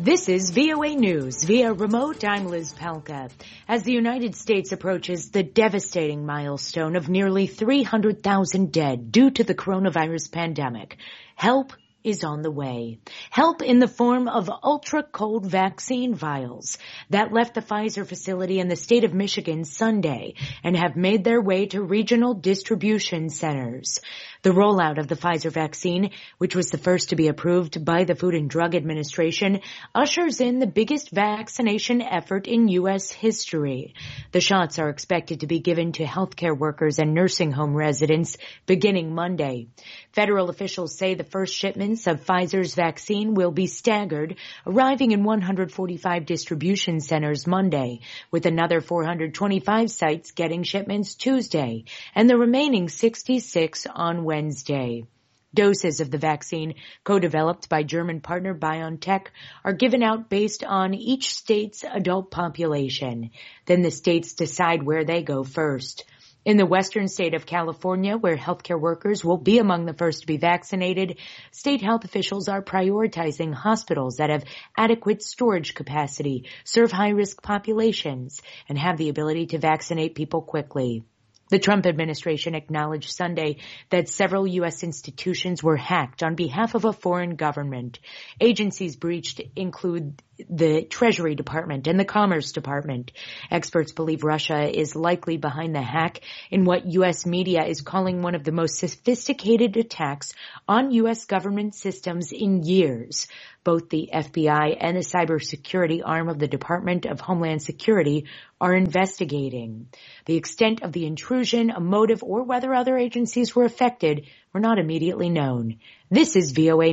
This is VOA News. Via remote, I'm Liz Palka. As the United States approaches the devastating milestone of nearly 300,000 dead due to the coronavirus pandemic, help is on the way. Help in the form of ultra-cold vaccine vials that left the Pfizer facility in the state of Michigan Sunday and have made their way to regional distribution centers. The rollout of the Pfizer vaccine, which was the first to be approved by the Food and Drug Administration, ushers in the biggest vaccination effort in U.S. history. The shots are expected to be given to healthcare workers and nursing home residents beginning Monday. Federal officials say the first shipments of Pfizer's vaccine will be staggered, arriving in 145 distribution centers Monday, with another 425 sites getting shipments Tuesday, and the remaining 66 on Wednesday. Doses of the vaccine, co-developed by German partner BioNTech, are given out based on each state's adult population. Then the states decide where they go first. In the western state of California, where healthcare workers will be among the first to be vaccinated, state health officials are prioritizing hospitals that have adequate storage capacity, serve high-risk populations, and have the ability to vaccinate people quickly. The Trump administration acknowledged Sunday that several U.S. institutions were hacked on behalf of a foreign government. Agencies breached include the Treasury Department and the Commerce Department. Experts believe Russia is likely behind the hack in what U.S. media is calling one of the most sophisticated attacks on U.S. government systems in years. Both the FBI and the cybersecurity arm of the Department of Homeland Security are investigating. The extent of the intrusion, a motive, or whether other agencies were affected were not immediately known. This is VOA